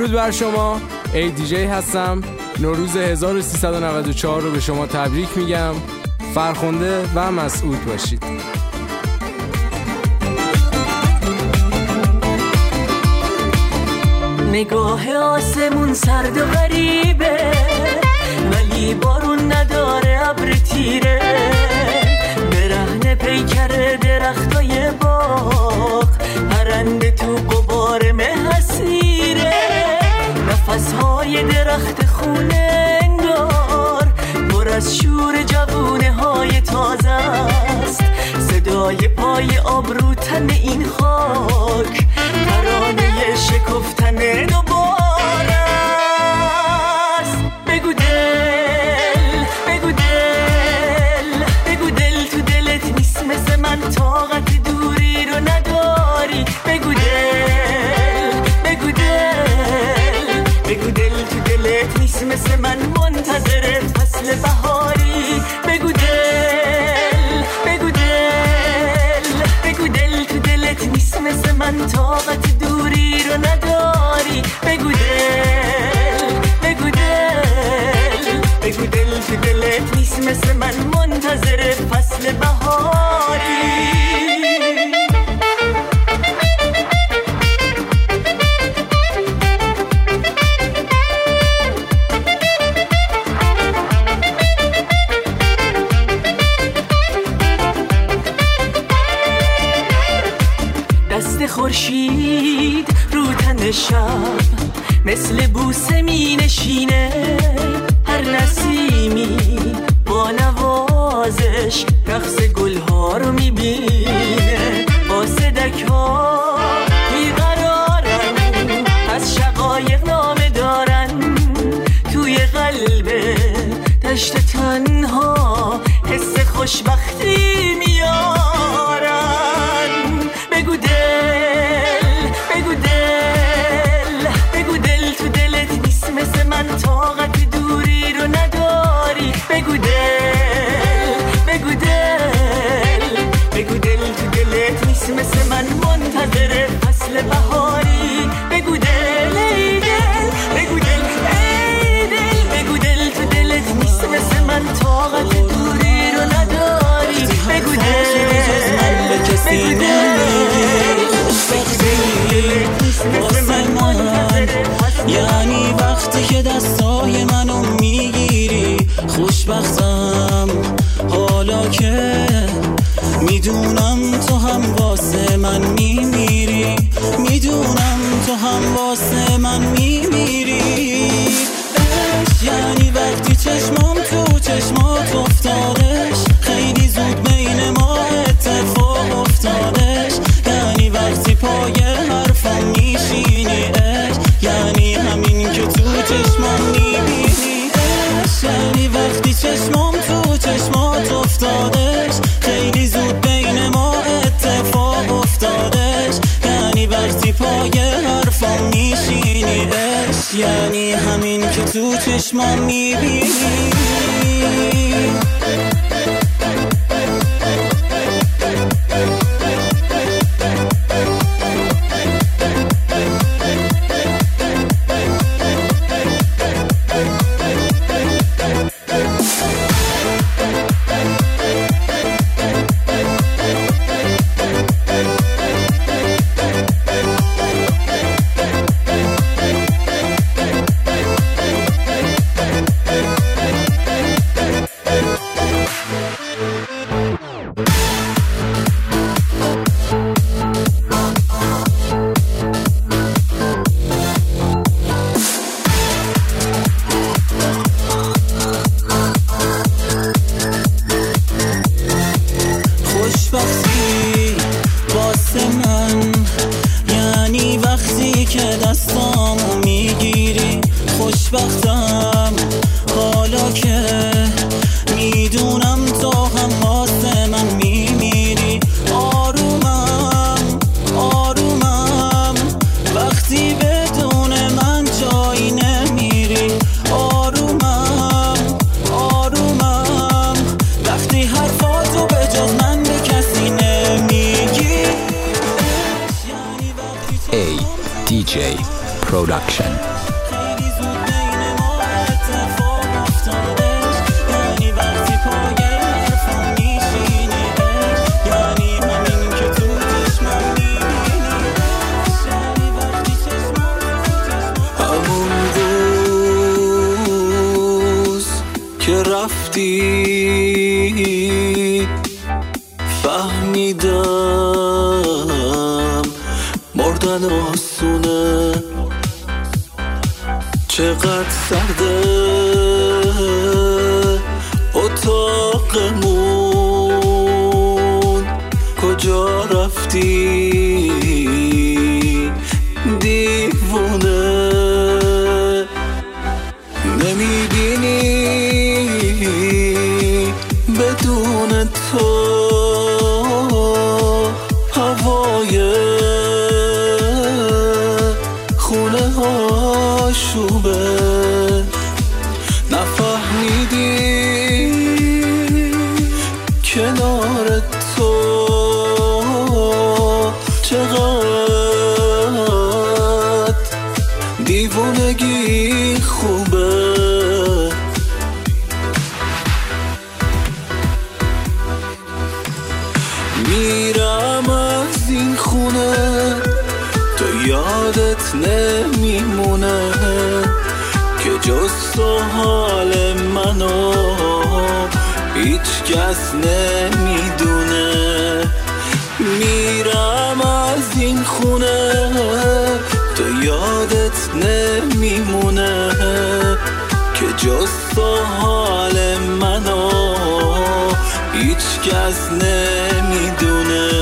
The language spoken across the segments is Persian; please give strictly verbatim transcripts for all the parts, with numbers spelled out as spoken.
درود بر شما، ای دی جی هستم. نوروز هزار و سیصد و نود و چهار رو به شما تبریک میگم. فرخنده و مسعود باشید. نگاه آسمون سرد و غریبه، ولی بارون نداره، ابر تیره، برهنه پیکر درختای باغ، پرنده تو غبار مه اسیره، نفسهای درخت خونه انگار پر از شور جوونه های تازه است، صدای پای آبرو تن این خاک، ترانه شکفتن دوباره است. بگو دل، بگو دل، بگو دل تو دلت نیست مثل من، طاقت دوری رو نداری. بگو دل، بگو دل، بگو دل تو دلت نیست مثل من، منتظر فصل بهاری. بگو دل، بگو دل، بگو دل تو دلت نیست مثل من، طاقت دوری رو نداری. بگو دل، بگو دل، بگو دل تو دلت نیست مثل من، منتظر فصل بهاری. خورشید رو تن شب مثل بوسه می نشینه، هر نسیمی با نوازش رقص گلها رو می بینه، با صدک ها بیقرارن، از شقایق نامه دارن، توی قلب دشت تنها حس خوشبختی میارن. بگو دل، بگو دل، بگو دل تو دلت نیست مثل من، طاقت دوری رو نداری. بگو دل، بگو دل، بگو دل تو دلت نیست مثل من، منتظر فصل بهاری. بگو دل، ای دل، بگو دل، ای دل، بگو دل تو دلت نیست مثل من، طاقت دوری رو نداری. بگو دل، بگو دل، واسه من یعنی وقتی که دستای منو میگیری، خوشبختم حالا که میدونم تو هم واسه من میمیری، میدونم تو هم واسه من میمیری. یعنی وقتی چشمام تو چشمات افتادش، خیلی زود بین ما اتفاق افتادش، یعنی وقتی پای حرفم میشینیش، یعنی همین که تو چشمام میبینیش، یعنی وقتی چشمام تو چشمات افتادش، خیلی زود بین ما اتفاق افتادش، یعنی وقتی پای حرفم میشینیش، یعنی همین که تو چشمام میبینی. خوشبختم حالا که میدونم تو هم واسه من میمیری. آرومم آرومم وقتی بدون من جایی نمیری. آرومم آرومم وقتی حرفاتو به جز من به کسی نمیگی. ای دی جی پروداکشن. که رفتی فهمیدم مردن آسونه، چقدر سرده اتاقمون، کجا رفتی دیوونه، نمیبینی بدون تو هوای خونه ها شوبه، نفهمیدی کنار تو چقدر دیوونگی خوبه. میرم از این خونه تو یادت نمیمونه که جز تو حال منو هیچ کس نمیدونه. میرم از این خونه تو یادت نمیمونه که جز تو حال منو هیچ کس نمیدونه.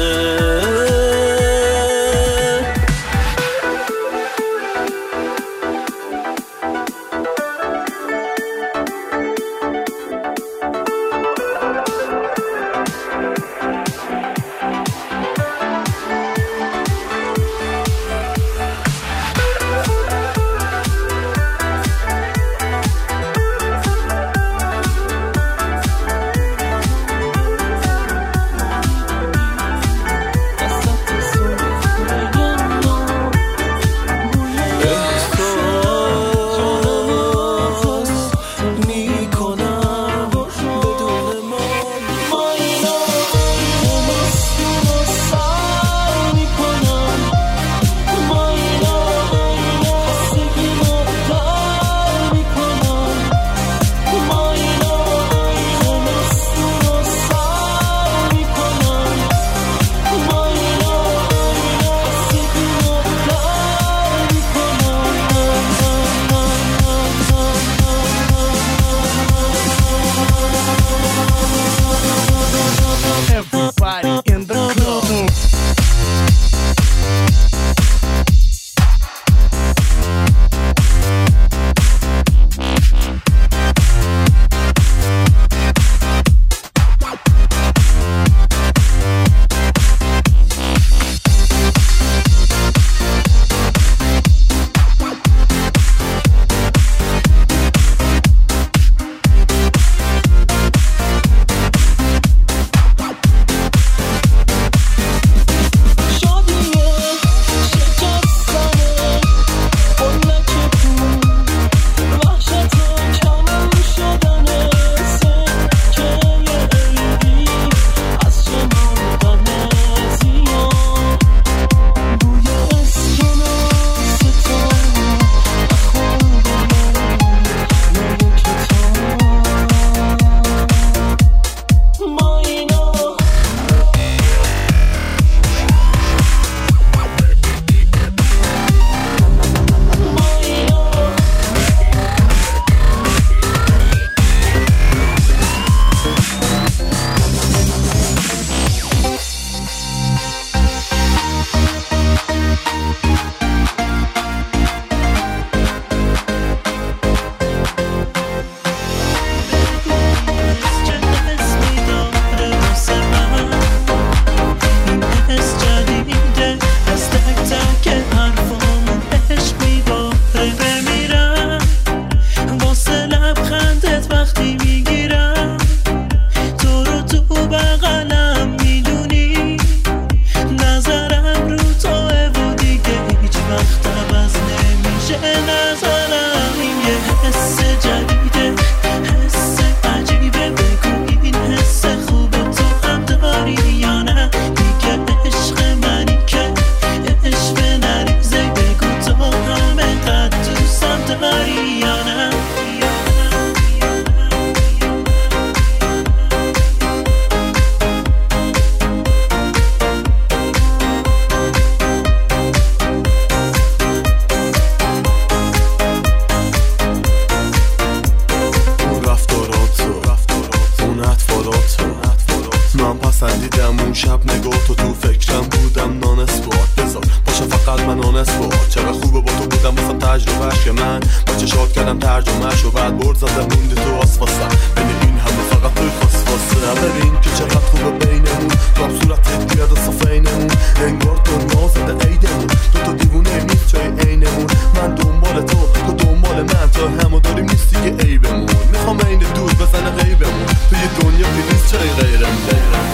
آنستو چقدر خوبه با تو بودم واسه تجربهش که من با چشات کردم ترجمهش و بعد برد زدم موندی تو آسفاسم بین این همه فقط توی خاصفاسه ببین که چقدر خوبه بینمون تو هم صورتت بیاد و صفینمون انگار دنیا زده عیدمون دو تا دیوونه نیست جای عینمون من دنبال تو تو دنبال من تا همو داریم نیستی که عیبمون میخوام این دود بزنه غیبمون تو یه دنیا که نیست جای غیرم غیرم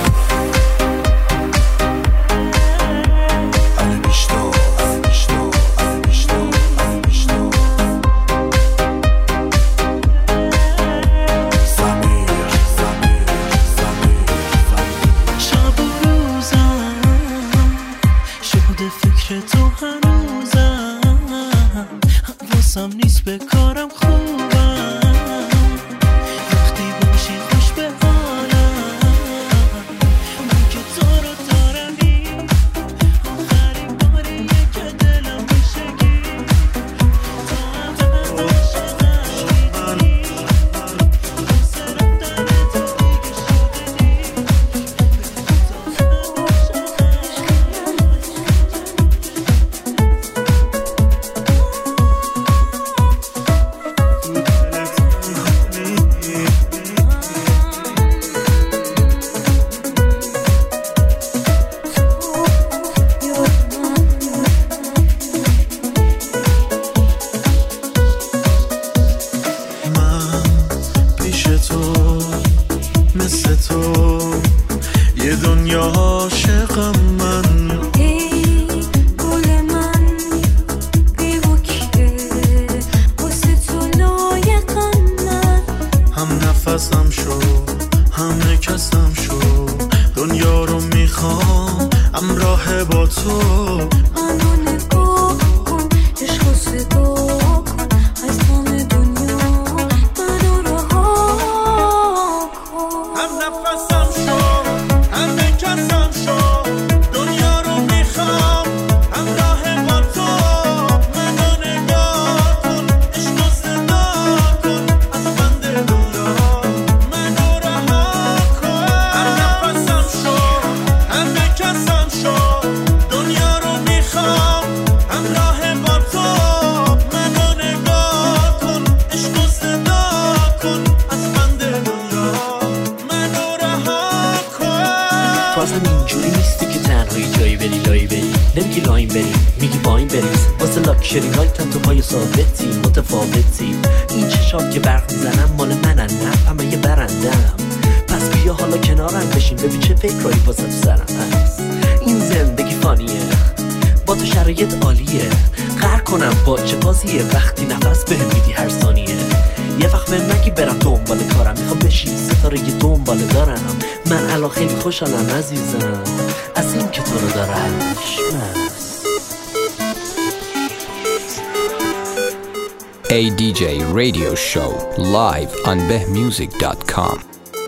خوشحالم عزیزم از این که تو رو دارم A دی جی Radio Show live on beh music dot com.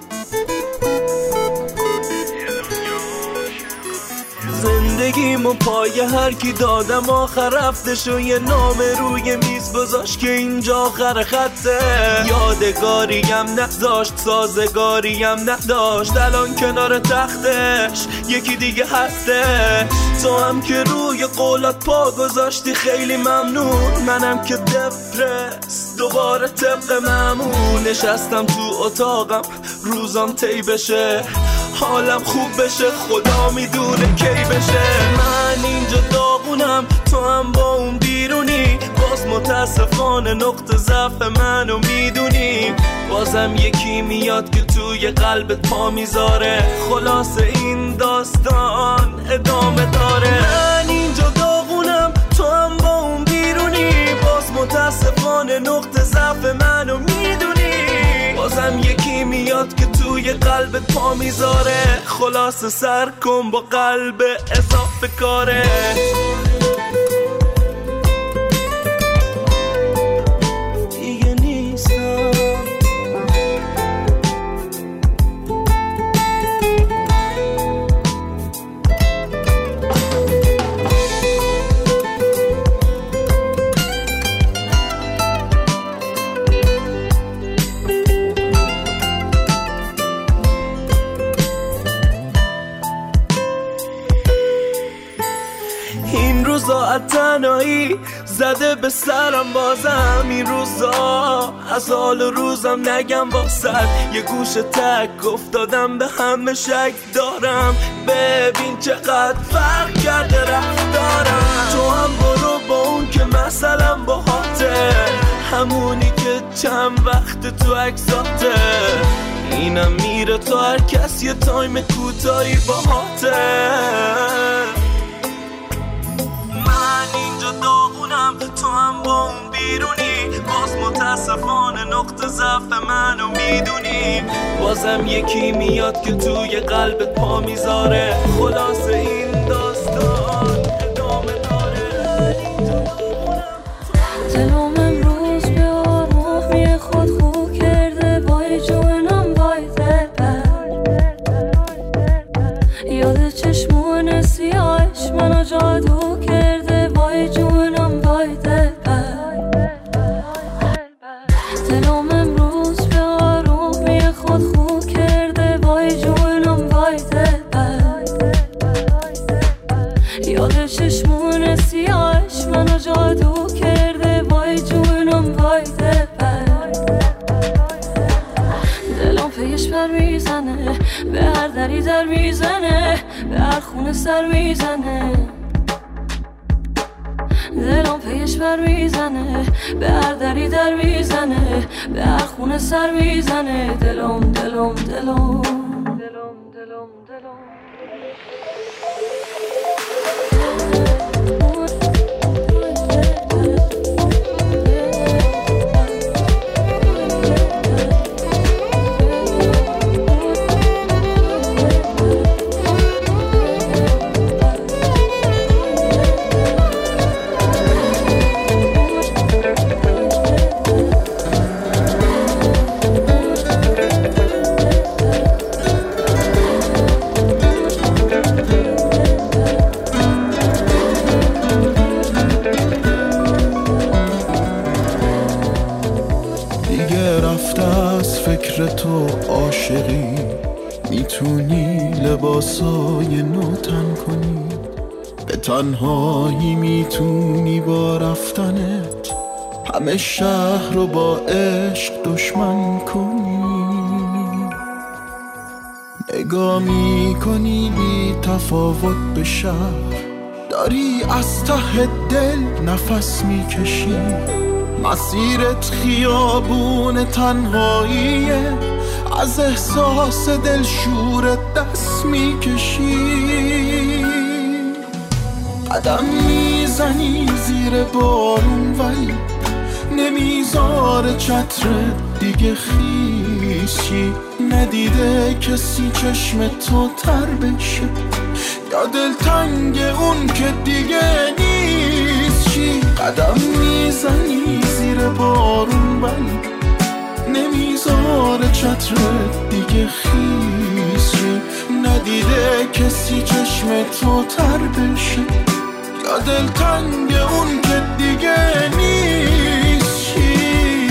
زندگیمو پای هر کی دادم آخر رفتش و یه نام روی میز گذاشت که اینجا آخر خطه یادگاریم نداشت سازگاریم نداشت الان کنار تختش یکی دیگه هستش تو هم که روی قولات پا گذاشتی خیلی ممنون منم که دپرس دوباره طبق معمول نشستم تو اتاقم روزام طی بشه حالم خوب بشه خدا میدونه کی بشه من اینجا داغونم تو هم با اون بیرونی باز متاسفانه نقطه ضعف منو میدونی بازم یکی میاد که توی قلبت پا میذاره خلاص این داستان ادامه داره من اینجا داغونم تو هم با اون بیرونی باز متاسفانه نقطه ضعف منو میدونی بازم یکی میاد که توی قلبت پا میذاره خلاص سر کن با قلب اضافه کاره دیگه نیستم تنهایی زده به سرم بازم این روزا، از حال روزم نگم واسد یه گوش تک افتادم به همه شک دارم. ببین چقدر فرق کرده رفتارم. تو هم برو با اون که مثلا باهاته، همونی که چند وقت تو عکساته، اینم میره تو هر کس یه تایم کوتاهی باهاته. من اینجا داغونم تو هم با اون بیرونی، باز متاسفانه نقطه ضعف منو میدونی. بازم یکی میاد که توی قلبت پا میذاره، خلاصه این داستان ادامه داره. دلم امروز به آرومی خود خو کرده، وای جونم وای دلبر، یاد چشمون سیاهش منو جادو کرده، وای جونم وای دلبر. دلم امروز به آرومی خود خو کرده، وای جونم وای دلبر، یاد چشمون سیاهش منو جادو کرده، وای جونم وای دلبر. دلم پیش پر میزنه، به هر دری در میزنه، به هر خونه سر میزنه. دلم پیش پر میزنه، به هر دری در میزنه، به هر خونه سر میزنه. دلم دلم دلم دلم دلم دلم تو عاشقی، میتونی لباسای نو تن کنی، به تنهایی میتونی با رفتنت همه شهر رو با عشق دشمن کنی. نگاه میکنی بی تفاوت به شهر، داری از ته دل نفس میکشی، مسیرت خیابون تنهاییه، از احساس دلشورت دست میکشی. قدم میزنی زیر بارون ولی نمیذاره چترت دیگه خیسی، ندیده کسی چشم تو تر بشه، یا دلتنگ اون که دیگه نیست چی. قدم میزنی زیر بارون ولی نمیذاره چترت دیگه خیسی، ندیده کسی چشم تو تر بشه، یا دلتنگ اون که دیگه نیست چی.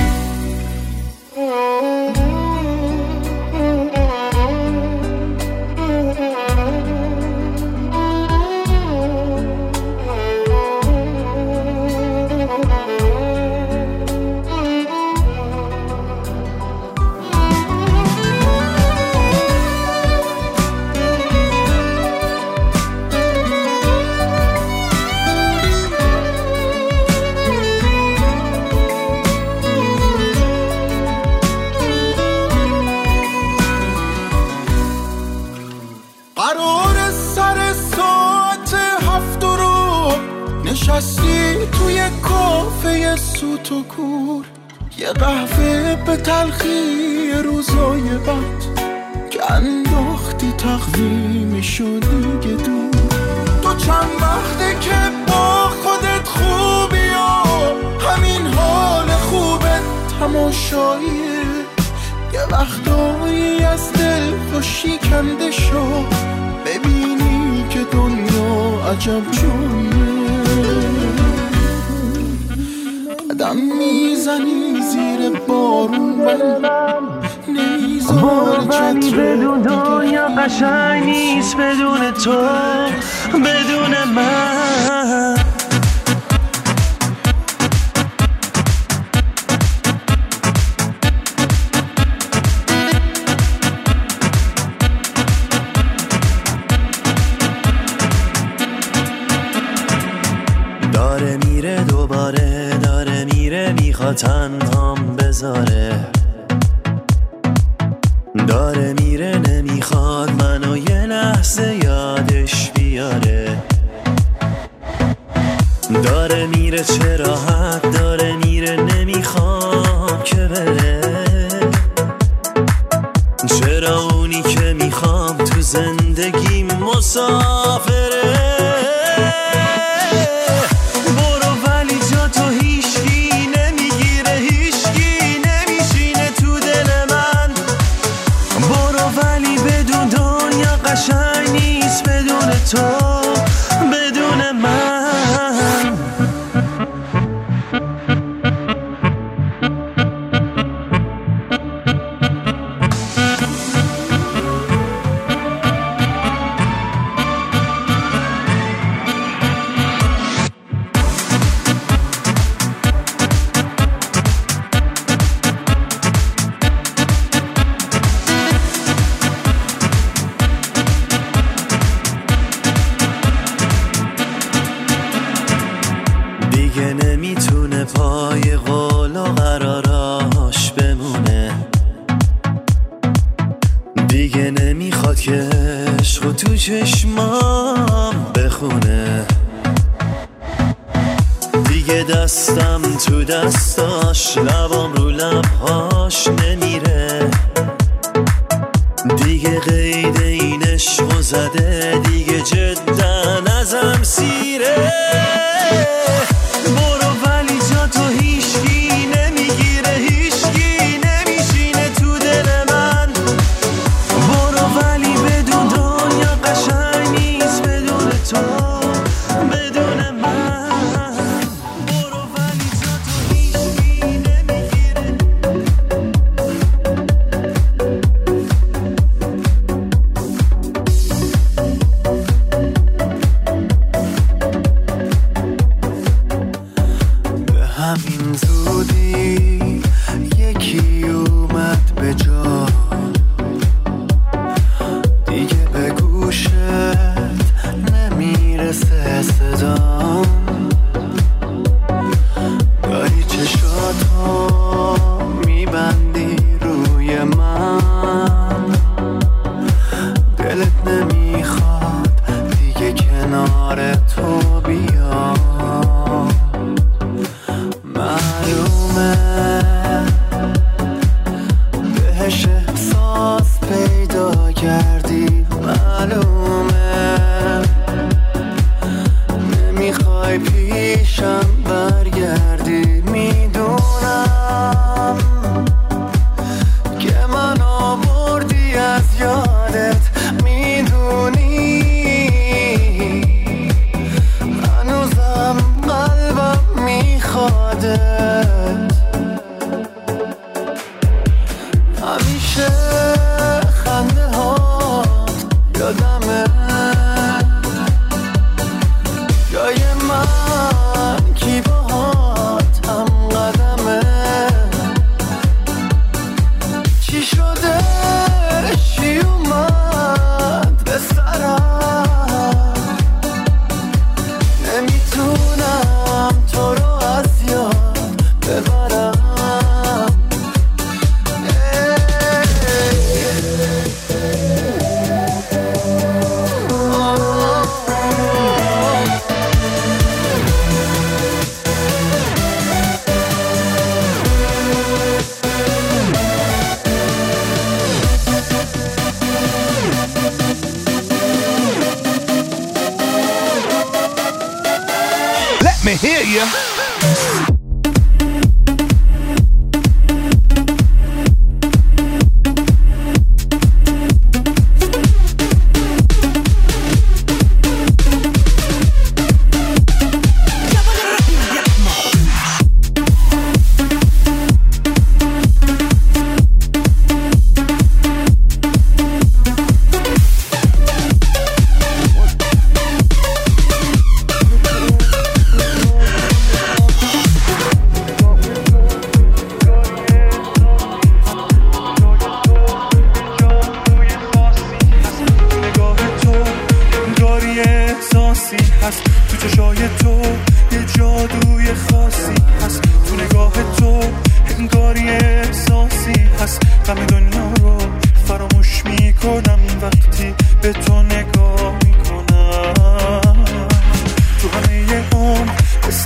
نشستی توی کافه سوت و کور، یه قهوه به تلخی روزای بد که انداختی تقویم شدی دیگه دور. تو چند وقته که با خودت خوبی و همین حال خوبت تماشاییه، یه وقتایی از دل خوشی کنده شو، ببینی که دنیا عجب جاییه. قدم میزنی زیر بارون ولی نمیذاره چتر بدون دنیا قشنگ نیست، بدون تو بدون من. داره میره دوباره، داره میره میخواد تنهام بذاره، داره میره نمیخواد منو یه لحظه یادش بیاره، داره میره چه راحت، داره میره نمیخوام که بره، چرا اونی که میخوام تو زندگی مسافره. برو ولی جا تو هیچکی نمیگیره، هیچکی نمیشینه تو دل من، برو ولی بدون دنیا قشنگ نیست بدون تو، بدون من. چشمام بخونه دیگه، دستم تو دستاش، لبام رو لبهاش نمیره دیگه، قید این عشقو زده دیگه، جدا ازم سیره. برو ولی جا تو هیچکی نمیگیره، هیچکی نمیشینه تو دل من، برو ولی بدون دنیا قشنگ نیست بدون تو، بدون من. برو ولی جا تو هیچکی نمیگیره. به همین زودی یکی اومد به جا، دیگه به گوشت نمیرسه صدام، داری چشاتو میبندی روی من، دلت نمیخواد دیگه کنار تو بیام، معلومه بهش احساس پیدا کردی، معلومه نمیخوای پیشم برگردی، میدونم که من آوردی از یادت، میدونی هنوزم قلبم میخوادت، همیشه خنده هات یادمه، جای من کی باهات هم قدمه، چی شده چی اومد به سرم، نمیتونم تو رو از یاد ببرم. Let me hear you.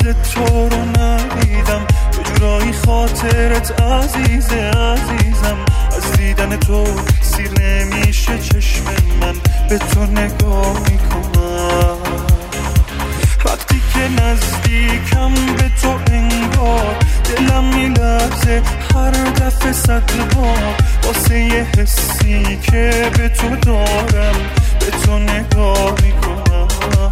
مثل تو رو ندیدم، یه جورایی خاطرت عزیزه عزیزم. از دیدن تو سیر نمیشه چشم من، به تو نگاه میکنم. وقتی که نزدیکم به تو انگار دلم میلرزه هر دفعه صد بار، واسه یه حسی که به تو دارم به تو نگاه میکنم.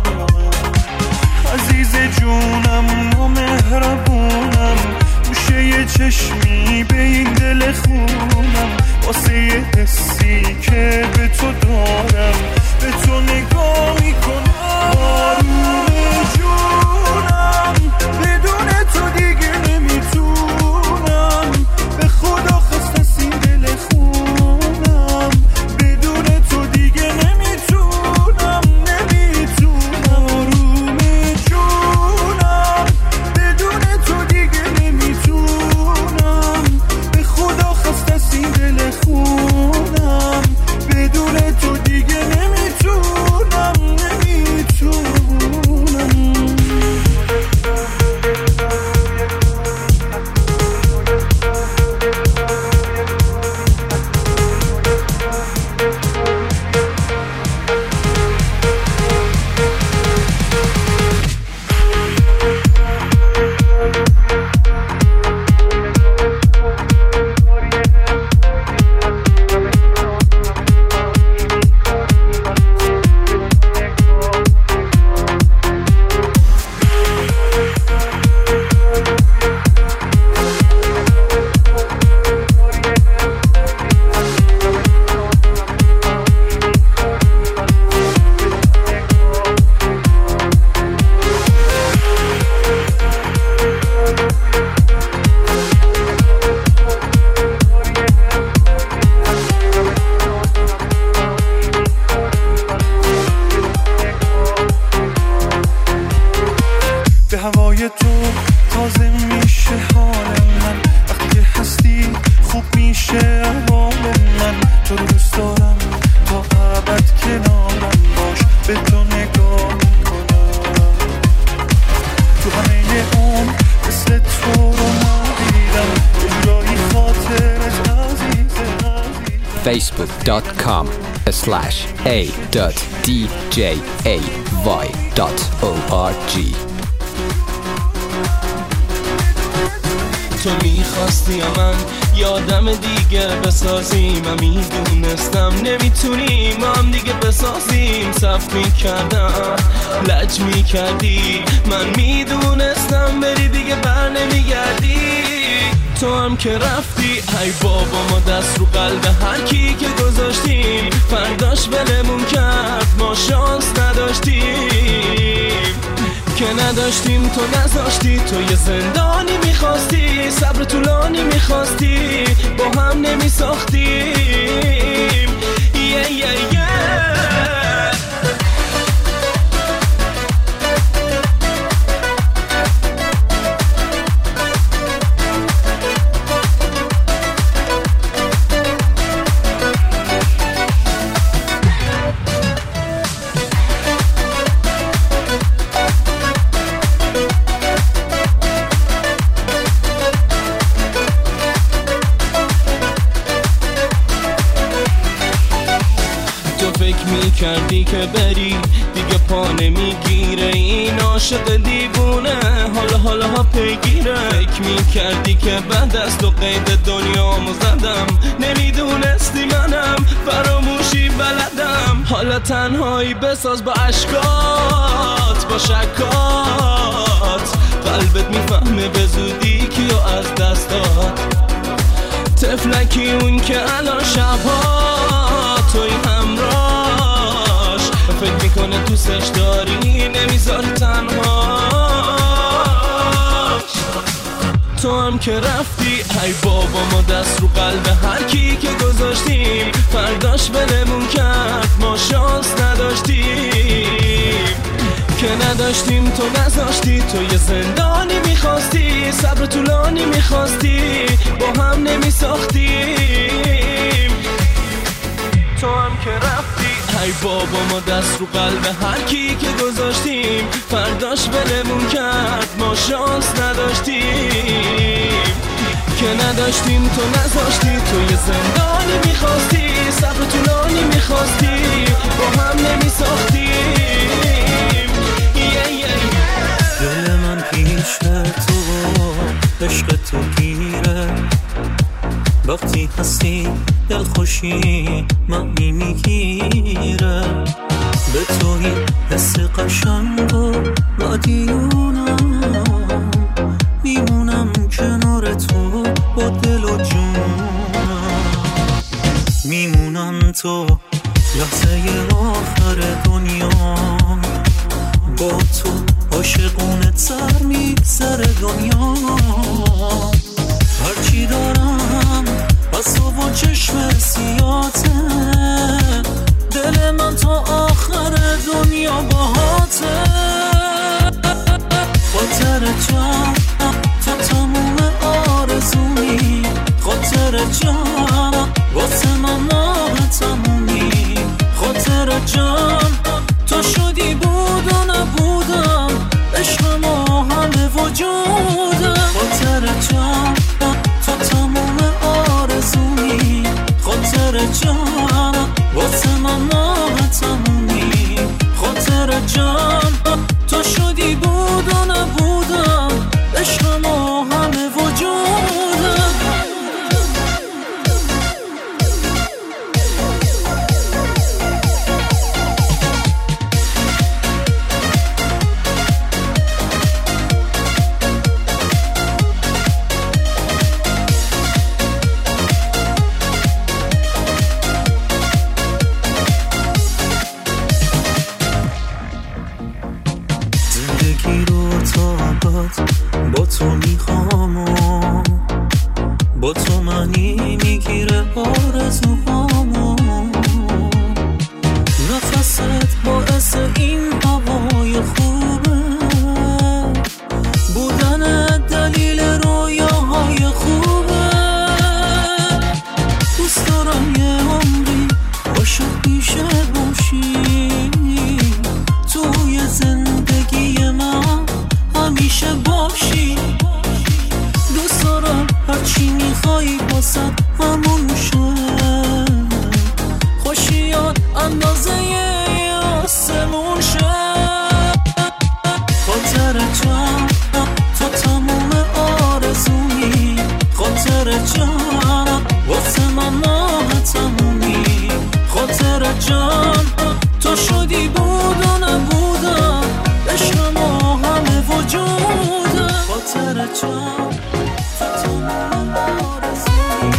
عزیز جونم نامهربونم، گوشه یه چشمی به این دل خونم، واسه یه حسی که به تو دارم به تو نگاه میکنم. آروم جونم بدون تو دیگه نمیتونم، به خدا خسته سین دل خونم، بدون تو دیگه نمیتونم نمیتونم. آروم جونم بدون تو دیگه نمیتونم، به خدا خسته سین دل خونم، بدون تو دیگه نمیتونم نمیتونم. به هوای تو تازه میشه حال من، وقتی که هستی خوب میشه احوال من. تو رو دوست دارم تا ابد کنارم باش، به تو نگاه میکنم. تو همه عمر مثل تو رو ندیدم، یه جورایی خاطرت عزیزه عزیزه. facebook dot com slash a dot d j a y dot org. تو میخواستی یا من یادم دیگه بسازیم، من میدونستم نمیتونیم هم دیگه بسازیم. صف میکردم لج میکردی، من میدونستم بری دیگه بر نمیگردی. تو هم که رفتی ای بابا ما دست رو قلب هر کی که گذاشتیم، فرداش بلمون کرد ما شانس نداشتیم که نداشتیم. تو نذاشتی، تو یه زندانی میخواستی، صبر طولانی میخواستی، با هم نمیساختیم. یه یه یه کردی که بری دیگه پا نمیگیره این عاشق دیوونه، حالا حالا ها پیگیره. فکر میکردی که بعد از تو قید دنیامو زدم، نمیدونستی منم فراموشی بلدم. حالا تنهایی بساز با عشقات با شکات، قلبت میفهمه به زودی کیو از دست داد. طفلکی اون که الان شبها توی همراهش، فکر میکنه دوستش داری نمیذاری تنهاش. تو هم که رفتی ای بابا ما دست رو قلب هر کی که گذاشتیم، فرداش بلمون کرد ما شانس نداشتیم که نداشتیم. تو نذاشتی، تو یه زندانی میخواستی، صبر طولانی میخواستی، با هم نمیساختیم. تو هم که رفتی ای بابا ما دست رو قلب هر کی که گذاشتیم فرداش بلمون کرد ما شانس نداشتیم که نداشتیم تو نذاشتی تو یه زندانی میخواستی صف طولانی میخواستی با هم نمیساختیم دل من پیش تو عشق تو گیره وقتی هستی دل خوشی معنی میگیره به توی حس قشنگ و مدیونم میمونم کنار تو با دل و جونم میمونم تو لحظه آخر دنیا با تو عاشقونه تر میگذره دنیا هرچی دارم از تو با چشم سیاته دل من تا آخر دنیا باهاته خاطر جان تو تموم آرزومی خاطر جان واسه من ماه تمومی خاطر جان تو شدی بود و نبودم عشق ما همه وجودم خاطر جان تو تموم آرزومی خاطر جان واسه من ماه تمومی خاطر جان تو شدی بود و نبودم عشق ما همه وجودم با تو میخوام و با تو معنی میگیره آرزوهامو نفست باعث این هوای خوبه بودن دلیل رویاهای خوبه دوست دارم یه عمری عاشق پیشه باشی توی زندگی من همیشه باشی دوست دارم هرچی میخوایی باسد همون شه خوشیات اندازه یه آسمون شه خاطر جان تو تموم آرزومی خاطر جان واسه من ماه تمومی خاطر جان تو شدی بود و نبودم عشق ما همه وجودم خاطر جان تو تموم آرزومی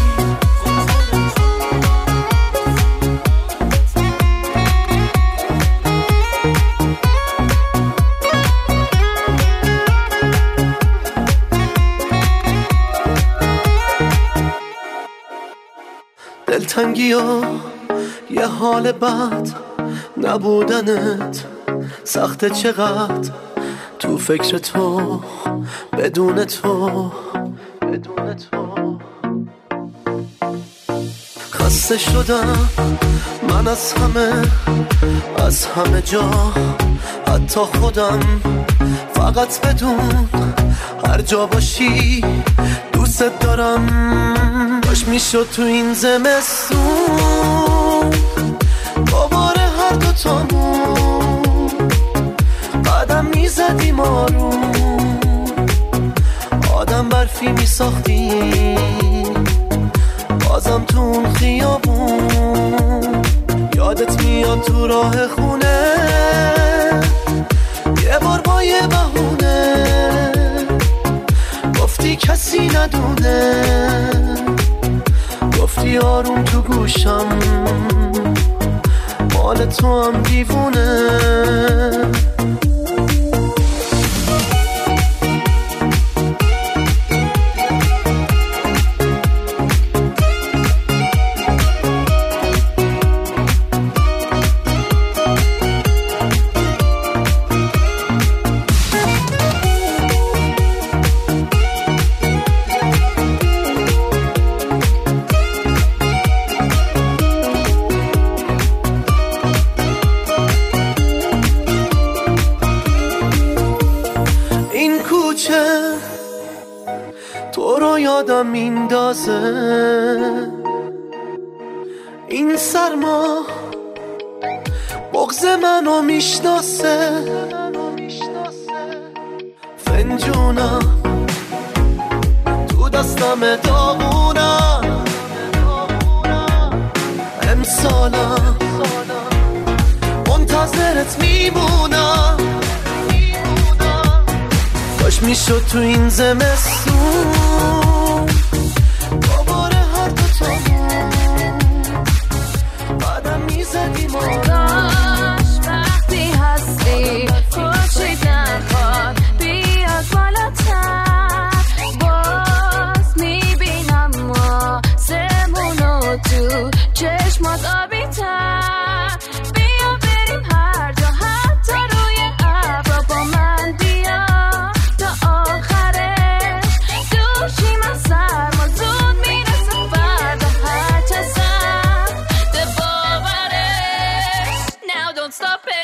دلتنگی ها یه حال بد نبودنت سخته چقدر تو فکر تو بدون تو بدون تو خسته شدم من از همه از همه جا حتی خودم فقط بدون هر جا باشی دوست دارم باش میشد تو این زمستون دوباره هر دوتامون قدم میزدیم آروم آدم برفی میساختیم بازم تو اون خیابون یادت میاد تو راه خونه یه بار با یه بهونه گفتی کسی ندونه گفتی آروم تو گوشم مال تو هم دیوونه تو رو یادم میندازه این سرما بغض منو میشناسه فنجونم تو دستم داغونم امسالم منتظرت میمونم کاش میشد تو این زمستون دوباره هر دو تامون بعدم میزدیم کاش وقتی هستی خورشید نخواد بیاد بالاتر باز میبینم ما سمونو تو چشمات آبی تر بیا بریم هر جا حتی روی ابرا با من بیا تا آخرش دوشیم از سرما زود میرسه فردا هر چه سخت باورش Now don't stop it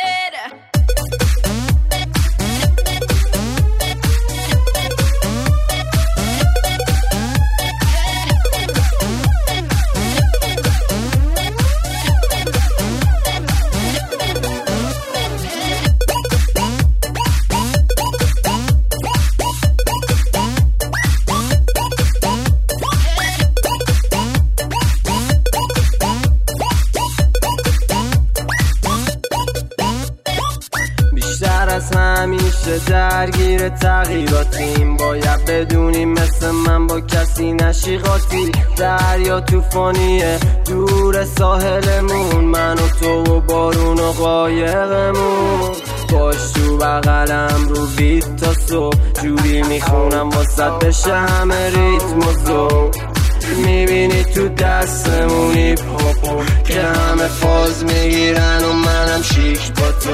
بیشتر از همیشه درگیر تغییراتیم باید بدونیم مثل من با کسی نشی قاطی دریا توفانیه دور ساحلمون من و تو و بارون و قایقمون باش تو بغلم رو بیت تا صبح جوری میخونم واسه بشه همه ریتم و ذوق میبینی تو دستمونی پاپو که همه فاز میگیرن و منم شیک با تو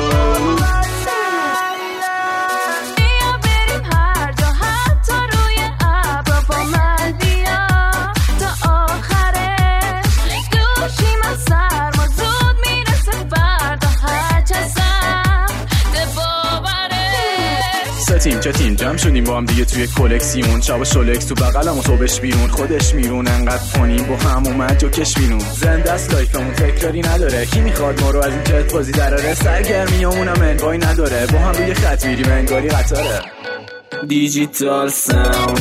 تیم چه تیم جمع شدیم با هم دیگه توی کلکسیون شب شلکس تو بغلم و صبحش بیرون خودش میرون انقدر کنیم با هم اومد جوکش بیرون زنده است لایفمون تکراری نداره کی میخواد ما رو از این جت بازی دراره سرگرمیامونم انوای نداره با هم روی خط میریم انگاری قطاره دیجیتال ساوند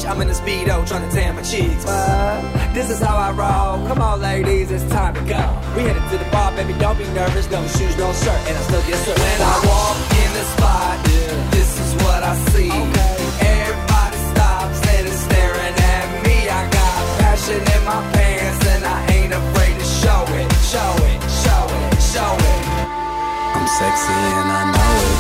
beach, I'm in a Speedo trying to tan my cheeks. What? This is how I roll. Come on, ladies, it's time to go. We headed to the bar, baby, don't be nervous. No shoes, no shirt, and I still get served. When I walk in the spot, yeah, this is what I see. Okay. Everybody stops and is staring at me. I got passion in my pants, and I ain't afraid to show it, show it, show it, show it. I'm sexy and I know it.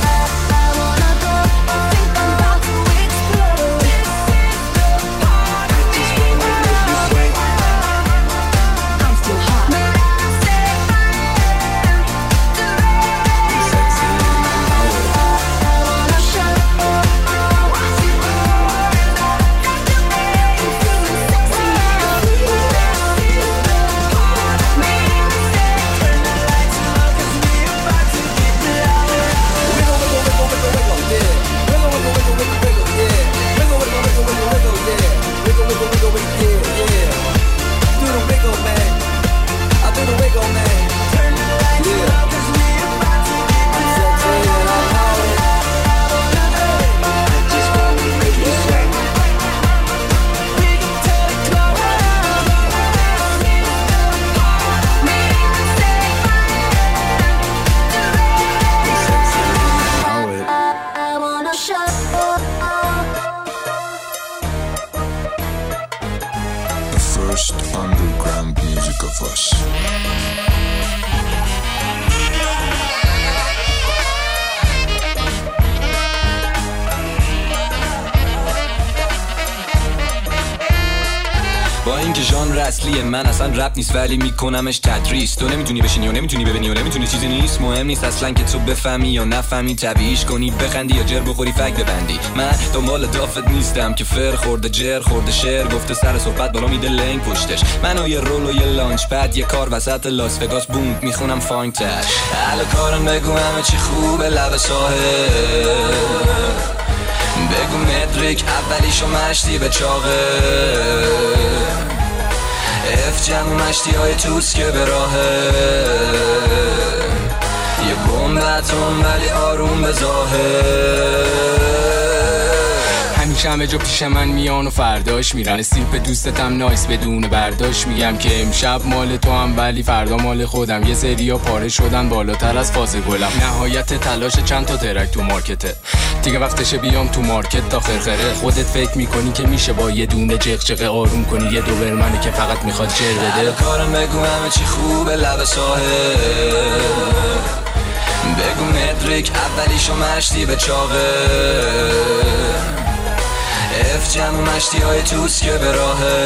با اینکه ژانر اصلی من اصلا رپ نیست ولی میکنمش تدریس. تو نمیتونی بشینی و نمیتونی ببینی و نمیتونی چیزی نیست. مهم نیست اصلا که تو بفهمی یا نفهمی، طبیعیش کنی، بخندی یا جر بخوری فک ببندی. من دنبال دافت نیستم که فر خورده جر خورده شعر گفته سر صحبت بالا میده لنگ پشتش. من و یه رول و یه لانچ پد یه کار وسط لاس وگاس بوم میخونم فانک تر. حالا کارم بگو همه چی خوبه لب ساحل. بگو مدریک اولیشو مشتی به چاقه. اف جمع مشتی های توس که به راهه. یه بمب اتم ولی آروم به ظاهر. همیشه همه جا پیش من میان و فرداش میرن. استیپ دوستتم نایس بدون برداشت. میگم که امشب مال تو هم ولی فردا مال خودم. یه سریا پاره شدن بالاتر از فاز گلم. نهایت تلاش چند تا ترک تو مارکته. دیگه وقتشه بیام تو مارکت تا خرخره. خودت فکر میکنی که میشه با یه دونه جغجغه آروم کنی یه دوبرمنه که فقط میخواد جر بده. حالا کارم بگو همه چی خوبه لب ساحل. بگو مدریک اولیشو مشتی به چاقه. اف جمع مشتی های توس که به راهه.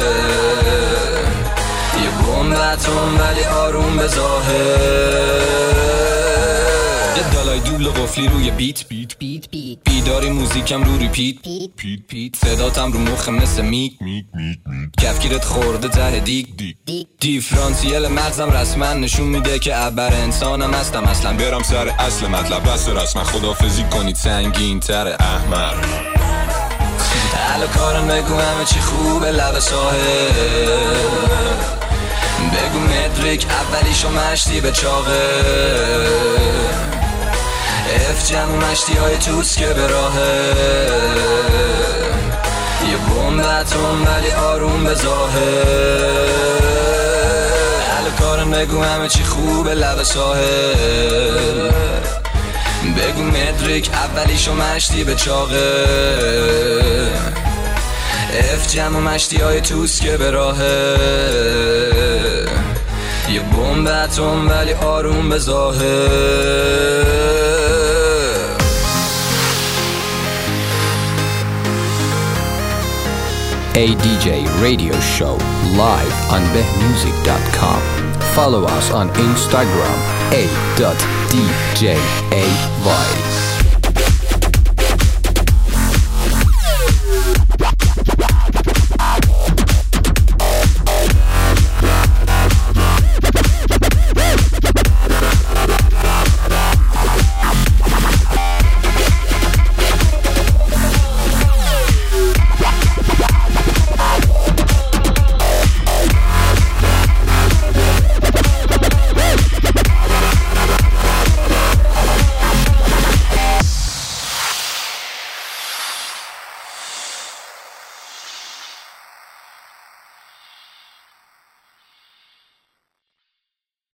یه بمب اتم ولی آروم به ظاهر. یه دالای دوبل و قفلی روی بیت بیت بیت بیت. بیداری موزیکم رو ریپیت پیت پیت پیت. صداتم رو مخم مثل میک میک میک میک. کفگیرت خورده ته دیگ دیگ دیگ. دیفرانسیل مغزم رسما نشون میده که ابر انسانم هستم اصلا. برم سر اصل مطلب بس رسما. خدافزی کنید سنگین تر احمر. حالا کارم بگو همه چی خوبه لب ساحل. بگو مدریک اولیشو مشتی به چاقه. اف جمع مشتی های توس که به راهه. یه بمب اتم ولی آروم به ظاهر. حالا کارم بگو همه چی خوبه لب ساحل. بگو مدریک اولیشو مشتی به چاقه. اف جمع مشتی های توس که به راهه. یه بمب اتم ولی آروم به ظاهر. A D J radio show live on beh music dot com. Follow us on Instagram a dot d j a y.